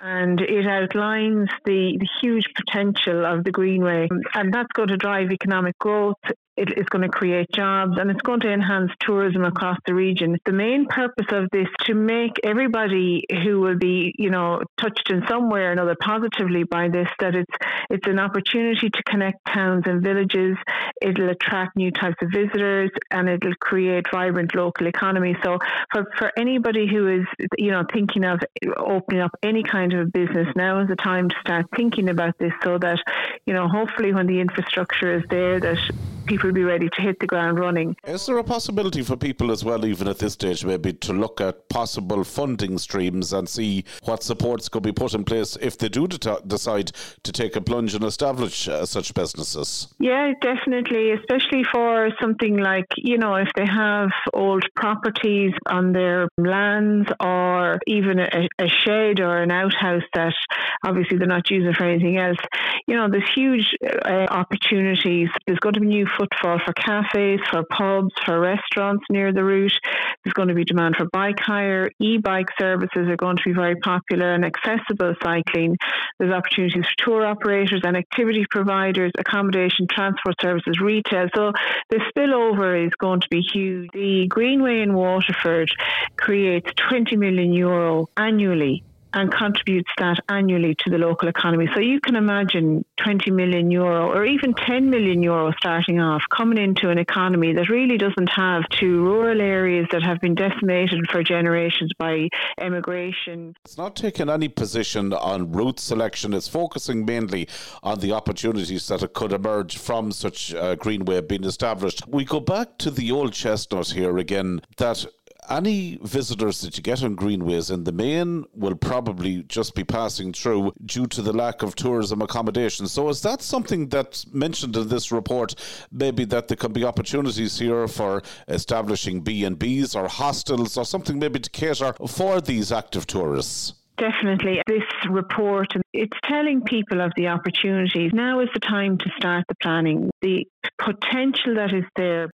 and it outlines the huge potential of the Greenway, and that's going to drive economic growth. It is going to create jobs, and it's going to enhance tourism across the region. The main purpose of this to make everybody who will be, touched in some way or another positively by this, that it's an opportunity to connect towns and villages. It'll attract new types of visitors, and it'll create vibrant local economy. So for anybody who is, thinking of opening up any kind of a business, now is the time to start thinking about this, so that, hopefully when the infrastructure is there, that people will be ready to hit the ground running. Is there a possibility for people as well, even at this stage, maybe to look at possible funding streams and see what supports could be put in place if they do decide to take a plunge and establish such businesses? Yeah, definitely, especially for something like, if they have old properties on their lands, or even a shed or an outhouse that obviously they're not using for anything else. There's huge opportunities. There's going to be new footfall for cafes, for pubs, for restaurants near the route. There's going to be demand for bike hire. E-bike services are going to be very popular, and accessible cycling. There's opportunities for tour operators and activity providers, accommodation, transport services, retail. So the spillover is going to be huge. The Greenway in Waterford creates €20 million annually, and contributes that annually to the local economy. So you can imagine €20 million or even €10 million starting off, coming into an economy that really doesn't have, to rural areas that have been decimated for generations by emigration. It's not taking any position on route selection. It's focusing mainly on the opportunities that could emerge from such a Greenway being established. We go back to the old chestnut here again, that any visitors that you get on Greenways in the main will probably just be passing through due to the lack of tourism accommodation. So is that something that's mentioned in this report, maybe that there can be opportunities here for establishing B&Bs or hostels or something maybe to cater for these active tourists? Definitely. This report, it's telling people of the opportunities. Now is the time to start the planning. The potential that is there,